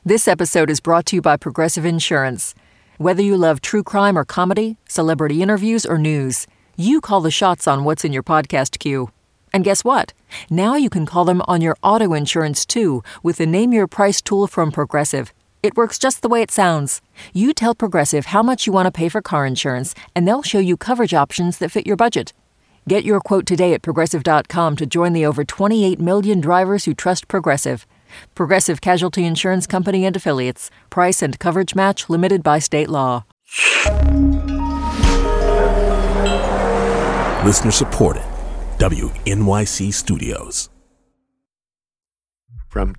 This episode is brought to you by Progressive Insurance. Whether you love true crime or comedy, celebrity interviews or news, you call the shots on what's in your podcast queue. And guess what? Now you can call them on your auto insurance too with the Name Your Price tool from Progressive. It works just the way it sounds. You tell Progressive how much you want to pay for car insurance, and they'll show you coverage options that fit your budget. Get your quote today at Progressive.com to join the over 28 million drivers who trust Progressive. Progressive Casualty Insurance Company and Affiliates. Price and coverage match limited by state law. Listener supported. WNYC Studios. From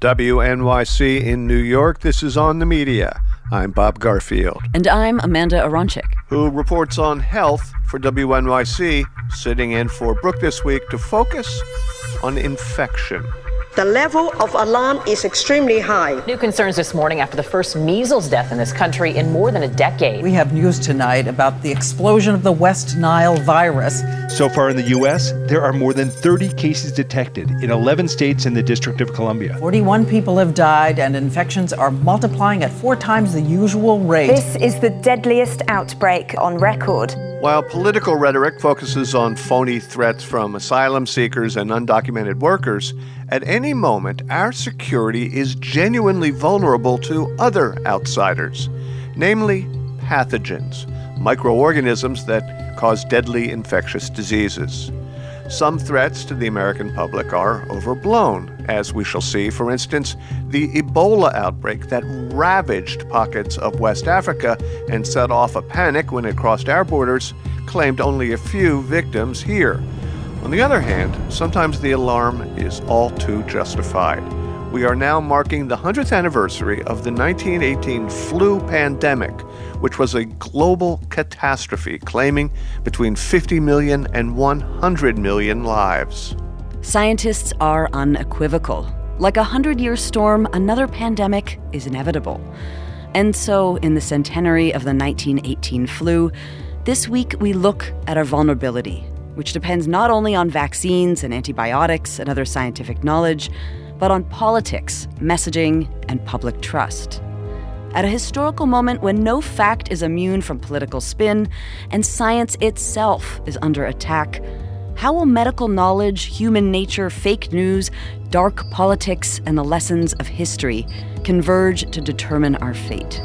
WNYC in New York, this is On the Media. I'm Bob Garfield. And I'm Amanda Aronczyk, who reports on health for WNYC, sitting in for Brooke this week to focus on infection. The level of alarm is extremely high. New concerns this morning after the first measles death in this country in more than a decade. We have news tonight about the explosion of the West Nile virus. So far in the U.S., there are more than 30 cases detected in 11 states and the District of Columbia. 41 people have died, and infections are multiplying at 4 times the usual rate. This is the deadliest outbreak on record. While political rhetoric focuses on phony threats from asylum seekers and undocumented workers, at any moment, our security is genuinely vulnerable to other outsiders, namely pathogens, microorganisms that cause deadly infectious diseases. Some threats to the American public are overblown, as we shall see, for instance, the Ebola outbreak that ravaged pockets of West Africa and set off a panic when it crossed our borders, claimed only a few victims here. On the other hand, sometimes the alarm is all too justified. We are now marking the 100th anniversary of the 1918 flu pandemic, which was a global catastrophe claiming between 50 million and 100 million lives. Scientists are unequivocal. Like a 100-year storm, another pandemic is inevitable. And so, in the centenary of the 1918 flu, this week we look at our vulnerability, which depends not only on vaccines and antibiotics and other scientific knowledge, but on politics, messaging, and public trust. At a historical moment when no fact is immune from political spin and science itself is under attack, how will medical knowledge, human nature, fake news, dark politics, and the lessons of history converge to determine our fate?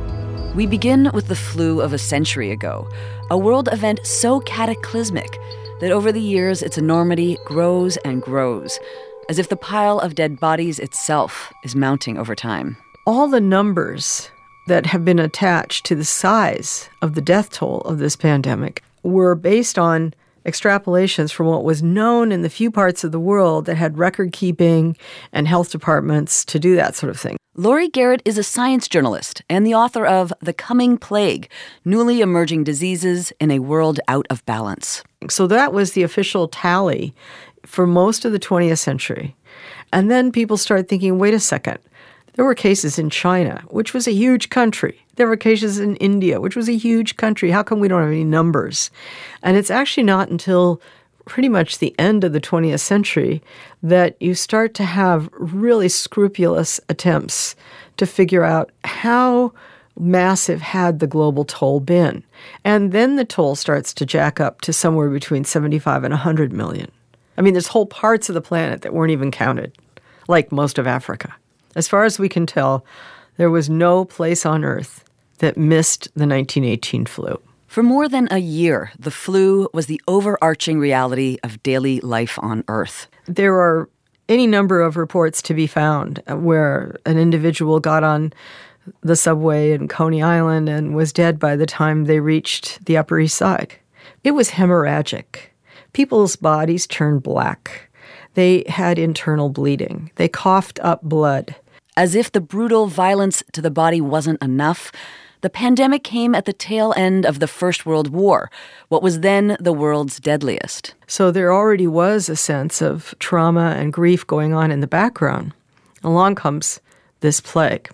We begin with the flu of a century ago, a world event so cataclysmic that over the years its enormity grows and grows, as if the pile of dead bodies itself is mounting over time. All the numbers that have been attached to the size of the death toll of this pandemic were based on extrapolations from what was known in the few parts of the world that had record-keeping and health departments to do that sort of thing. Laurie Garrett is a science journalist and the author of The Coming Plague, Newly Emerging Diseases in a World Out of Balance. So that was the official tally for most of the 20th century. And then people started thinking, wait a second, there were cases in China, which was a huge country. There were cases in India, which was a huge country. How come we don't have any numbers? And it's actually not until pretty much the end of the 20th century that you start to have really scrupulous attempts to figure out how massive had the global toll been. And then the toll starts to jack up to somewhere between 75 and 100 million. I mean, there's whole parts of the planet that weren't even counted, like most of Africa. As far as we can tell, there was no place on Earth that missed the 1918 flu. For more than a year, the flu was the overarching reality of daily life on Earth. There are any number of reports to be found where an individual got on the subway in Coney Island and was dead by the time they reached the Upper East Side. It was hemorrhagic. People's bodies turned black. They had internal bleeding. They coughed up blood. As if the brutal violence to the body wasn't enough, the pandemic came at the tail end of the First World War, what was then the world's deadliest. So there already was a sense of trauma and grief going on in the background. Along comes this plague.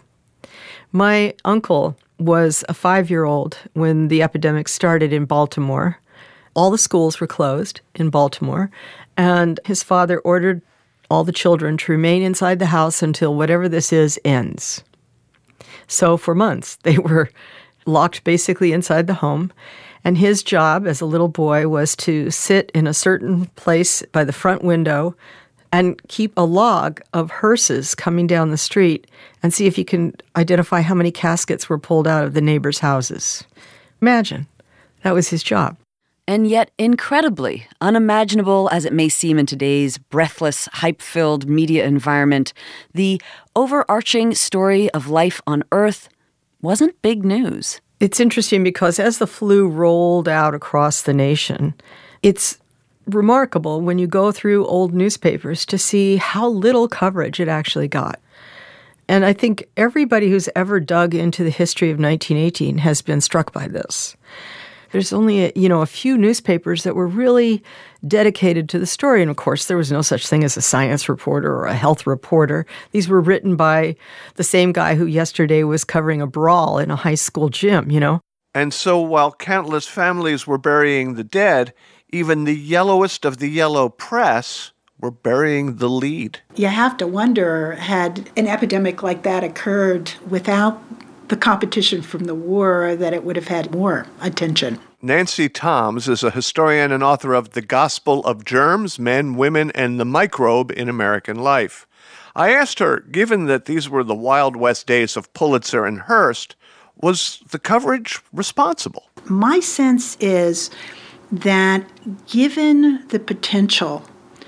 My uncle was a 5-year-old when the epidemic started in Baltimore. All the schools were closed in Baltimore, and his father ordered all the children to remain inside the house until whatever this is ends. So for months, they were locked basically inside the home. And his job as a little boy was to sit in a certain place by the front window and keep a log of hearses coming down the street and see if he can identify how many caskets were pulled out of the neighbors' houses. Imagine. That was his job. And yet, incredibly, unimaginable as it may seem in today's breathless, hype-filled media environment, the overarching story of life on Earth wasn't big news. It's interesting because as the flu rolled out across the nation, it's remarkable when you go through old newspapers to see how little coverage it actually got. And I think everybody who's ever dug into the history of 1918 has been struck by this. There's only a few newspapers that were really dedicated to the story. And of course, there was no such thing as a science reporter or a health reporter. These were written by the same guy who yesterday was covering a brawl in a high school gym, And so while countless families were burying the dead, even the yellowest of the yellow press were burying the lead. You have to wonder, had an epidemic like that occurred without the competition from the war, that it would have had more attention. Nancy Toms is a historian and author of The Gospel of Germs, Men, Women, and the Microbe in American Life. I asked her, given that these were the Wild West days of Pulitzer and Hearst, was the coverage responsible? My sense is that given the potential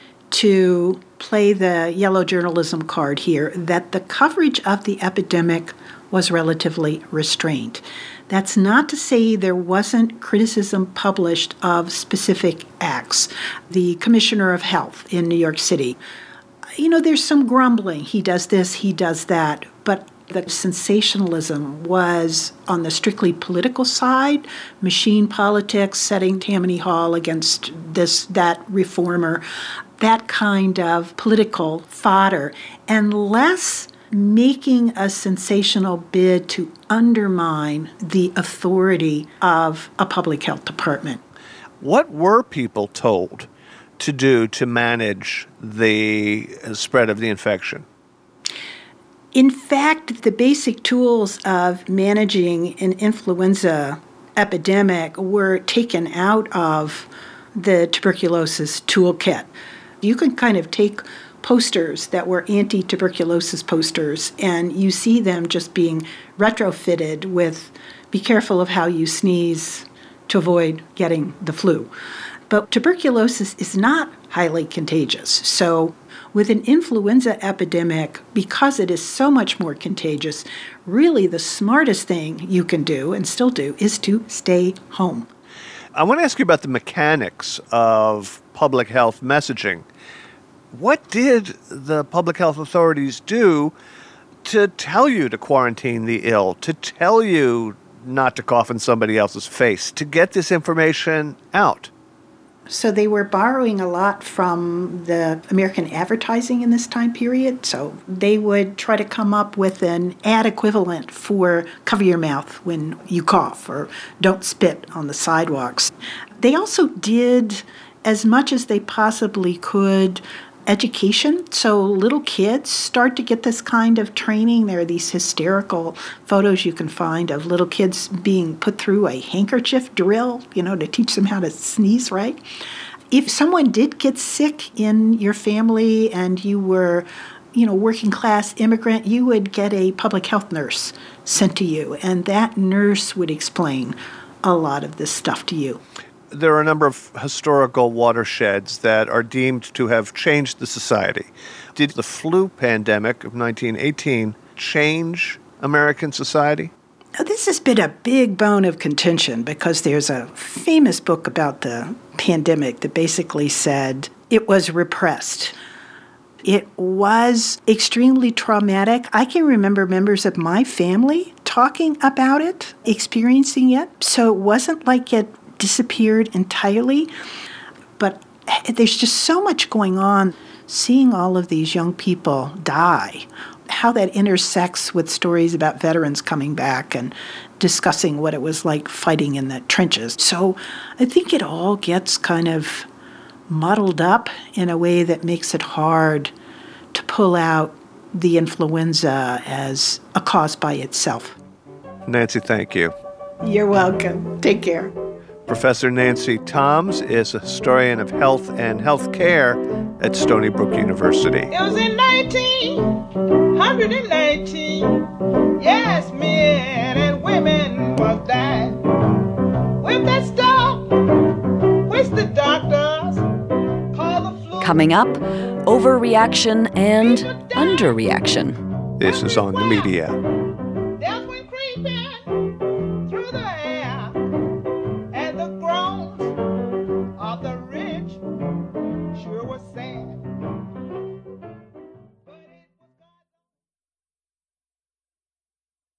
to play the yellow journalism card here, that the coverage of the epidemic was relatively restrained. That's not to say there wasn't criticism published of specific acts. The Commissioner of Health in New York City, there's some grumbling. He does this, he does that. But the sensationalism was on the strictly political side, machine politics, setting Tammany Hall against that reformer, that kind of political fodder, and less making a sensational bid to undermine the authority of a public health department. What were people told to do to manage the spread of the infection? In fact, the basic tools of managing an influenza epidemic were taken out of the tuberculosis toolkit. You can kind of take posters that were anti-tuberculosis posters, and you see them just being retrofitted with be careful of how you sneeze to avoid getting the flu. But tuberculosis is not highly contagious. So with an influenza epidemic, because it is so much more contagious, really the smartest thing you can do, and still do, is to stay home. I want to ask you about the mechanics of public health messaging. What did the public health authorities do to tell you to quarantine the ill, to tell you not to cough in somebody else's face, to get this information out? So they were borrowing a lot from the American advertising in this time period. So they would try to come up with an ad equivalent for cover your mouth when you cough or don't spit on the sidewalks. They also did as much as they possibly could education. So little kids start to get this kind of training. There are these hysterical photos you can find of little kids being put through a handkerchief drill, to teach them how to sneeze right. If someone did get sick in your family and you were, working class immigrant, you would get a public health nurse sent to you, and that nurse would explain a lot of this stuff to you. There are a number of historical watersheds that are deemed to have changed the society. Did the flu pandemic of 1918 change American society? Now, this has been a big bone of contention because there's a famous book about the pandemic that basically said it was repressed. It was extremely traumatic. I can remember members of my family talking about it, experiencing it. So it wasn't like it disappeared entirely, but there's just so much going on. Seeing all of these young people die, how that intersects with stories about veterans coming back and discussing what it was like fighting in the trenches. So I think it all gets kind of muddled up in a way that makes it hard to pull out the influenza as a cause by itself. Nancy, thank you. You're welcome. Take care. Professor Nancy Toms is a historian of health and health care at Stony Brook University. It was in 1919. Yes, men and women was died. With that stuff, which the doctors call the flu. Coming up, overreaction and underreaction. This is On the Media.